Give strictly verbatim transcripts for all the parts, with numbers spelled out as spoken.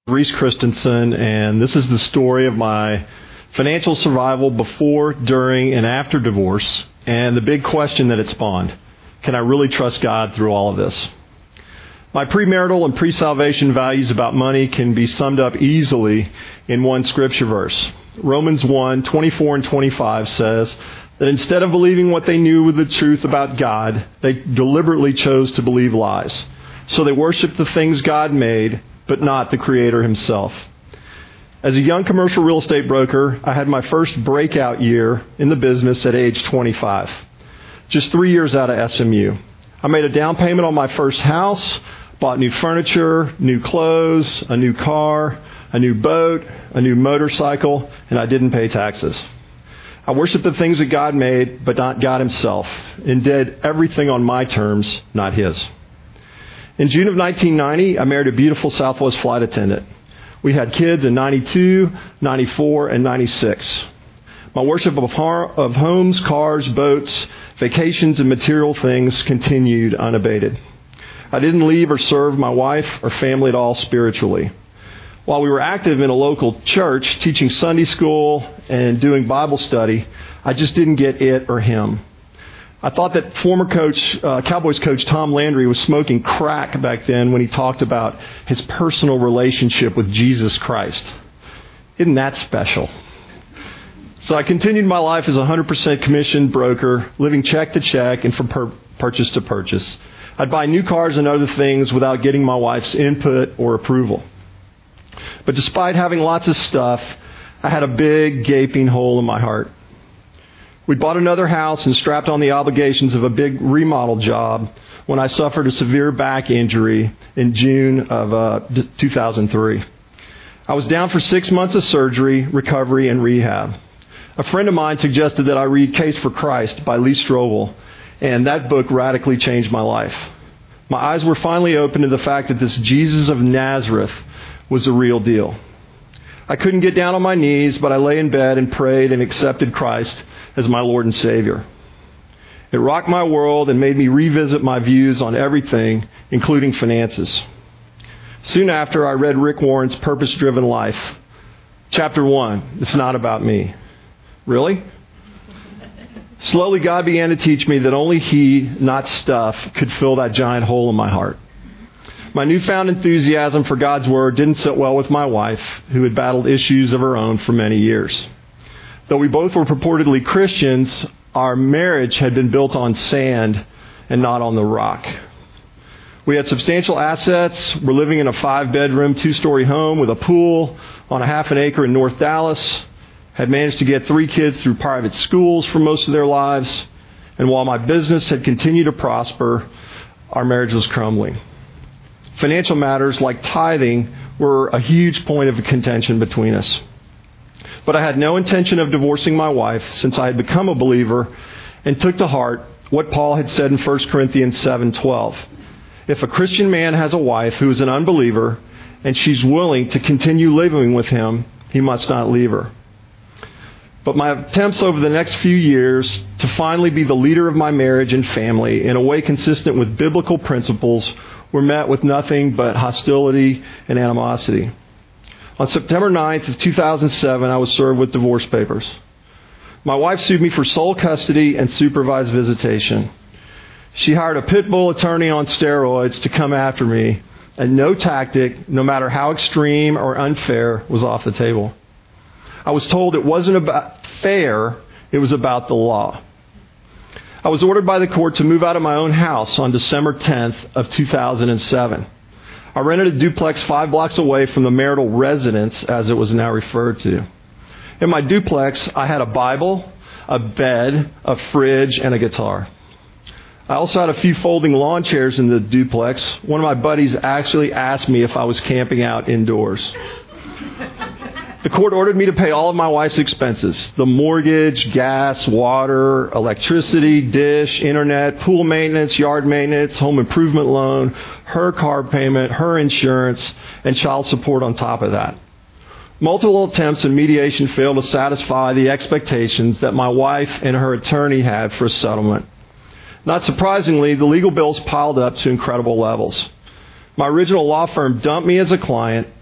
Reese Christensen, and this is the story of my financial survival before, during, and after divorce, and the big question that it spawned. Can I really trust God through all of this? My premarital and pre-salvation values about money can be summed up easily in one scripture verse. Romans one, twenty-four and twenty-five says that instead of believing what they knew was the truth about God, they deliberately chose to believe lies. So they worshiped the things God made, but not the Creator Himself. As a young commercial real estate broker, I had my first breakout year in the business at age twenty-five. Just three years out of S M U. I made a down payment on my first house, bought new furniture, new clothes, a new car, a new boat, a new motorcycle, and I didn't pay taxes. I worshiped the things that God made, but not God Himself, and did everything on my terms, not His. In June of nineteen ninety, I married a beautiful Southwest flight attendant. We had kids in ninety-two, ninety-four, and ninety-six. My worship of, har- of homes, cars, boats, vacations, and material things continued unabated. I didn't leave or serve my wife or family at all spiritually. While we were active in a local church, teaching Sunday school and doing Bible study, I just didn't get it or him. I thought that former coach, uh, Cowboys coach Tom Landry was smoking crack back then when he talked about his personal relationship with Jesus Christ. Isn't that special? So I continued my life as a one hundred percent commissioned broker, living check to check and from per- purchase to purchase. I'd buy new cars and other things without getting my wife's input or approval. But despite having lots of stuff, I had a big gaping hole in my heart. We bought another house and strapped on the obligations of a big remodel job when I suffered a severe back injury in June of uh, two thousand three. I was down for six months of surgery, recovery, and rehab. A friend of mine suggested that I read Case for Christ by Lee Strobel, and that book radically changed my life. My eyes were finally opened to the fact that this Jesus of Nazareth was the real deal. I couldn't get down on my knees, but I lay in bed and prayed and accepted Christ as my Lord and Savior. It rocked my world and made me revisit my views on everything, including finances. Soon after, I read Rick Warren's Purpose-Driven Life. Chapter one, it's not about me. Really? Slowly, God began to teach me that only He, not stuff, could fill that giant hole in my heart. My newfound enthusiasm for God's Word didn't sit well with my wife, who had battled issues of her own for many years. Though we both were purportedly Christians, our marriage had been built on sand and not on the rock. We had substantial assets. We're living in a five-bedroom, two-story home with a pool on a half an acre in North Dallas. Had managed to get three kids through private schools for most of their lives. And while my business had continued to prosper, our marriage was crumbling. Financial matters like tithing were a huge point of contention between us. But I had no intention of divorcing my wife since I had become a believer and took to heart what Paul had said in First Corinthians seven twelve. If a Christian man has a wife who is an unbeliever and she's willing to continue living with him, he must not leave her. But my attempts over the next few years to finally be the leader of my marriage and family in a way consistent with biblical principles were met with nothing but hostility and animosity. On September ninth of two thousand seven, I was served with divorce papers. My wife sued me for sole custody and supervised visitation. She hired a pit bull attorney on steroids to come after me, and no tactic, no matter how extreme or unfair, was off the table. I was told it wasn't about fair, it was about the law. I was ordered by the court to move out of my own house on December tenth of two thousand seven. I rented a duplex five blocks away from the marital residence, as it was now referred to. In my duplex, I had a Bible, a bed, a fridge, and a guitar. I also had a few folding lawn chairs in the duplex. One of my buddies actually asked me if I was camping out indoors. The court ordered me to pay all of my wife's expenses: the mortgage, gas, water, electricity, dish, internet, pool maintenance, yard maintenance, home improvement loan, her car payment, her insurance, and child support on top of that. Multiple attempts at mediation failed to satisfy the expectations that my wife and her attorney had for a settlement. Not surprisingly, the legal bills piled up to incredible levels. My original law firm dumped me as a client,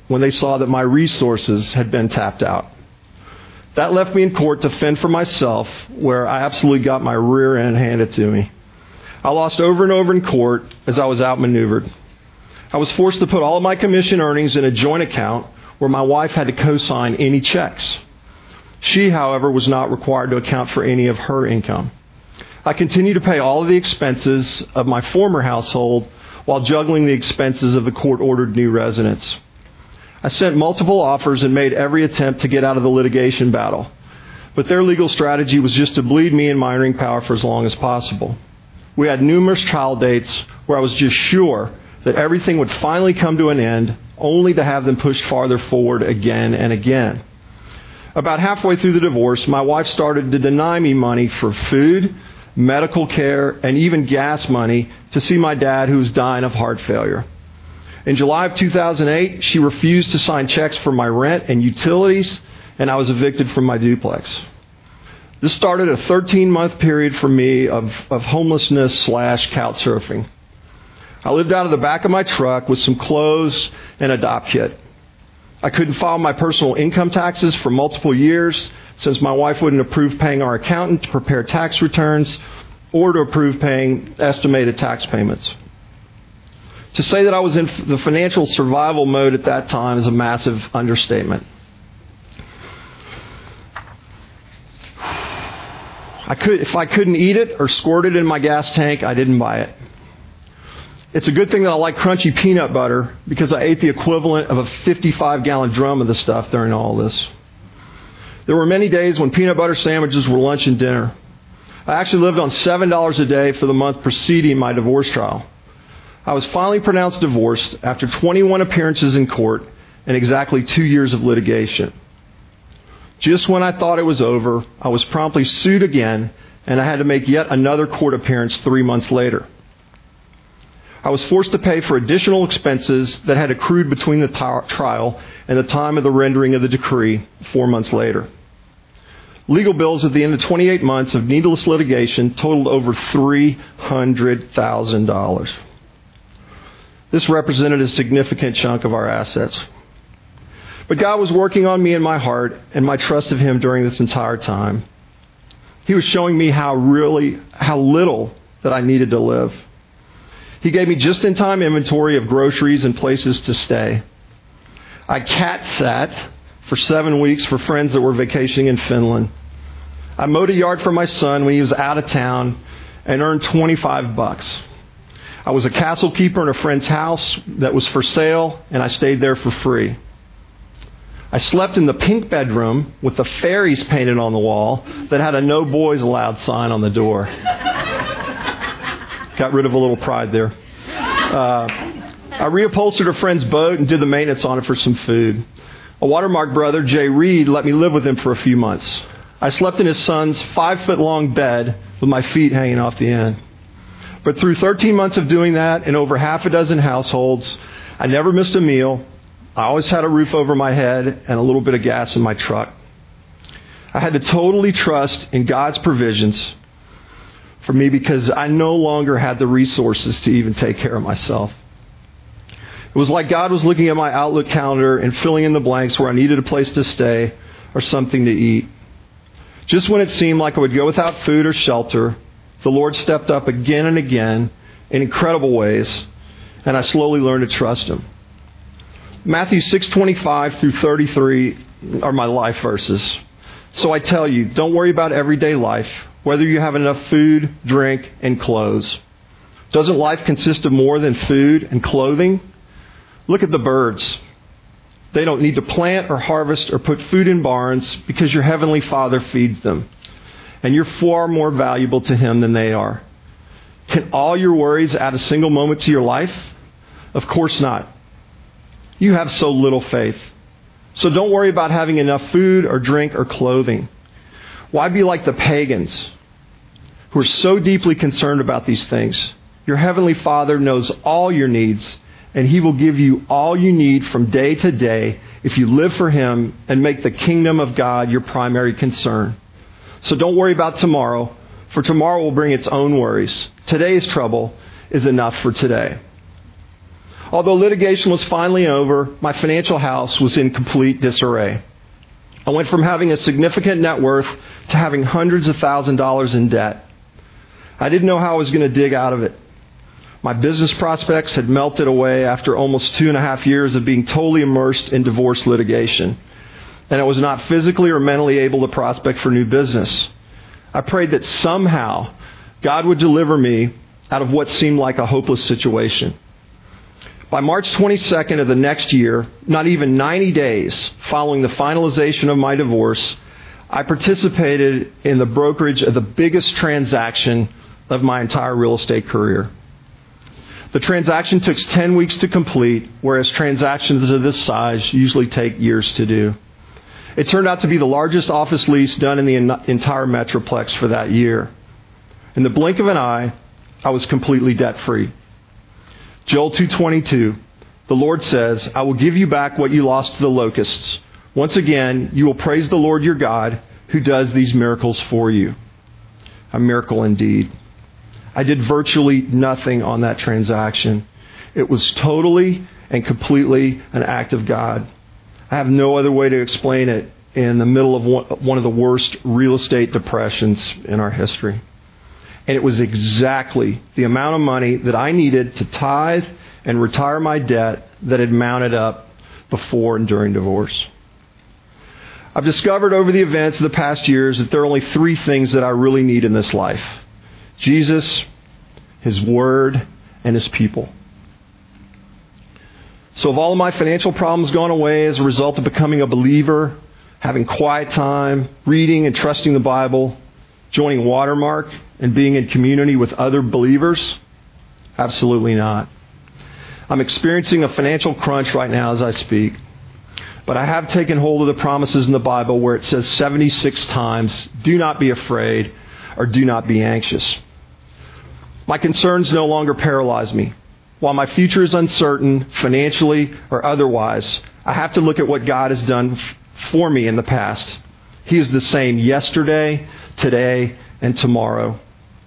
when they saw that my resources had been tapped out. That left me in court to fend for myself, where I absolutely got my rear end handed to me. I lost over and over in court as I was outmaneuvered. I was forced to put all of my commission earnings in a joint account where my wife had to co-sign any checks. She, however, was not required to account for any of her income. I continued to pay all of the expenses of my former household while juggling the expenses of the court-ordered new residence. I sent multiple offers and made every attempt to get out of the litigation battle. But their legal strategy was just to bleed me and my earning power for as long as possible. We had numerous trial dates where I was just sure that everything would finally come to an end, only to have them pushed farther forward again and again. About halfway through the divorce, my wife started to deny me money for food, medical care, and even gas money to see my dad, who was dying of heart failure. In July of two thousand eight, she refused to sign checks for my rent and utilities, and I was evicted from my duplex. This started a thirteen-month period for me of, of homelessness slash couch surfing. I lived out of the back of my truck with some clothes and a adopt kit. I couldn't file my personal income taxes for multiple years since my wife wouldn't approve paying our accountant to prepare tax returns or to approve paying estimated tax payments. To say that I was in the financial survival mode at that time is a massive understatement. I could, if I couldn't eat it or squirt it in my gas tank, I didn't buy it. It's a good thing that I like crunchy peanut butter, because I ate the equivalent of a fifty-five gallon drum of the stuff during all this. There were many days when peanut butter sandwiches were lunch and dinner. I actually lived on seven dollars a day for the month preceding my divorce trial. I was finally pronounced divorced after twenty-one appearances in court and exactly two years of litigation. Just when I thought it was over, I was promptly sued again, and I had to make yet another court appearance three months later. I was forced to pay for additional expenses that had accrued between the t- trial and the time of the rendering of the decree four months later. Legal bills at the end of twenty-eight months of needless litigation totaled over three hundred thousand dollars. This represented a significant chunk of our assets. But God was working on me and my heart and my trust of Him during this entire time. He was showing me how really, how little that I needed to live. He gave me just-in-time inventory of groceries and places to stay. I cat-sat for seven weeks for friends that were vacationing in Finland. I mowed a yard for my son when he was out of town and earned twenty-five bucks. I was a castle keeper in a friend's house that was for sale, and I stayed there for free. I slept in the pink bedroom with the fairies painted on the wall that had a no boys allowed sign on the door. Got rid of a little pride there. Uh, I reupholstered a friend's boat and did the maintenance on it for some food. A Watermark brother, Jay Reed, let me live with him for a few months. I slept in his son's five-foot-long bed with my feet hanging off the end. But through thirteen months of doing that in over half a dozen households, I never missed a meal. I always had a roof over my head and a little bit of gas in my truck. I had to totally trust in God's provisions for me because I no longer had the resources to even take care of myself. It was like God was looking at my Outlook calendar and filling in the blanks where I needed a place to stay or something to eat. Just when it seemed like I would go without food or shelter, the Lord stepped up again and again in incredible ways, and I slowly learned to trust Him. Matthew six twenty-five through thirty-three are my life verses. So I tell you, don't worry about everyday life, whether you have enough food, drink, and clothes. Doesn't life consist of more than food and clothing? Look at the birds. They don't need to plant or harvest or put food in barns because your heavenly Father feeds them. And you're far more valuable to Him than they are. Can all your worries add a single moment to your life? Of course not. You have so little faith. So don't worry about having enough food or drink or clothing. Why be like the pagans who are so deeply concerned about these things? Your heavenly Father knows all your needs, and He will give you all you need from day to day if you live for Him and make the kingdom of God your primary concern. So don't worry about tomorrow, for tomorrow will bring its own worries. Today's trouble is enough for today. Although litigation was finally over, my financial house was in complete disarray. I went from having a significant net worth to having hundreds of thousand dollars in debt. I didn't know how I was going to dig out of it. My business prospects had melted away after almost two and a half years of being totally immersed in divorce litigation. And I was not physically or mentally able to prospect for new business. I prayed that somehow God would deliver me out of what seemed like a hopeless situation. By March twenty-second of the next year, not even ninety days following the finalization of my divorce, I participated in the brokerage of the biggest transaction of my entire real estate career. The transaction took ten weeks to complete, whereas transactions of this size usually take years to do. It turned out to be the largest office lease done in the entire Metroplex for that year. In the blink of an eye, I was completely debt-free. Joel two twenty-two, the Lord says, I will give you back what you lost to the locusts. Once again, you will praise the Lord your God who does these miracles for you. A miracle indeed. I did virtually nothing on that transaction. It was totally and completely an act of God. I have no other way to explain it in the middle of one of the worst real estate depressions in our history. And it was exactly the amount of money that I needed to tithe and retire my debt that had mounted up before and during divorce. I've discovered over the events of the past years that there are only three things that I really need in this life: Jesus, His Word, and His people. So have all of my financial problems gone away as a result of becoming a believer, having quiet time, reading and trusting the Bible, joining Watermark, and being in community with other believers? Absolutely not. I'm experiencing a financial crunch right now as I speak. But I have taken hold of the promises in the Bible where it says seventy-six times, do not be afraid or do not be anxious. My concerns no longer paralyze me. While my future is uncertain, financially or otherwise, I have to look at what God has done for me in the past. He is the same yesterday, today, and tomorrow.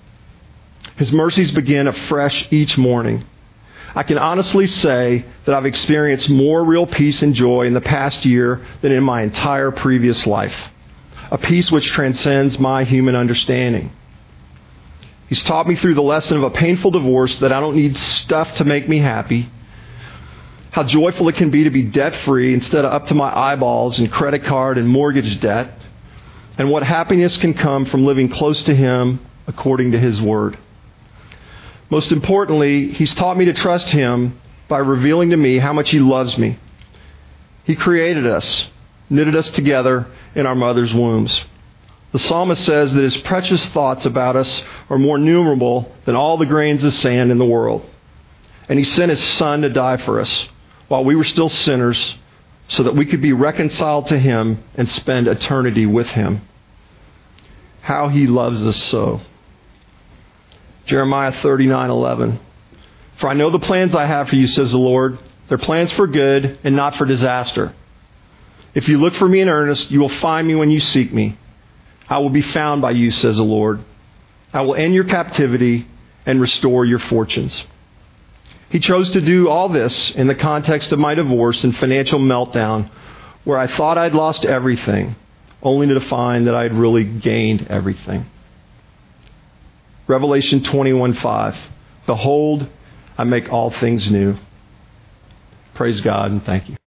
His mercies begin afresh each morning. I can honestly say that I've experienced more real peace and joy in the past year than in my entire previous life. A peace which transcends my human understanding. He's taught me through the lesson of a painful divorce that I don't need stuff to make me happy. How joyful it can be to be debt-free instead of up to my eyeballs in credit card and mortgage debt. And what happiness can come from living close to Him according to His Word. Most importantly, He's taught me to trust Him by revealing to me how much He loves me. He created us, knitted us together in our mother's wombs. The psalmist says that His precious thoughts about us are more numerable than all the grains of sand in the world. And He sent His Son to die for us while we were still sinners so that we could be reconciled to Him and spend eternity with Him. How He loves us so. Jeremiah thirty-nine eleven. For I know the plans I have for you, says the Lord. They're plans for good and not for disaster. If you look for me in earnest, you will find me when you seek me. I will be found by you, says the Lord. I will end your captivity and restore your fortunes. He chose to do all this in the context of my divorce and financial meltdown, where I thought I'd lost everything, only to find that I'd really gained everything. Revelation twenty-one five. Behold, I make all things new. Praise God and thank you.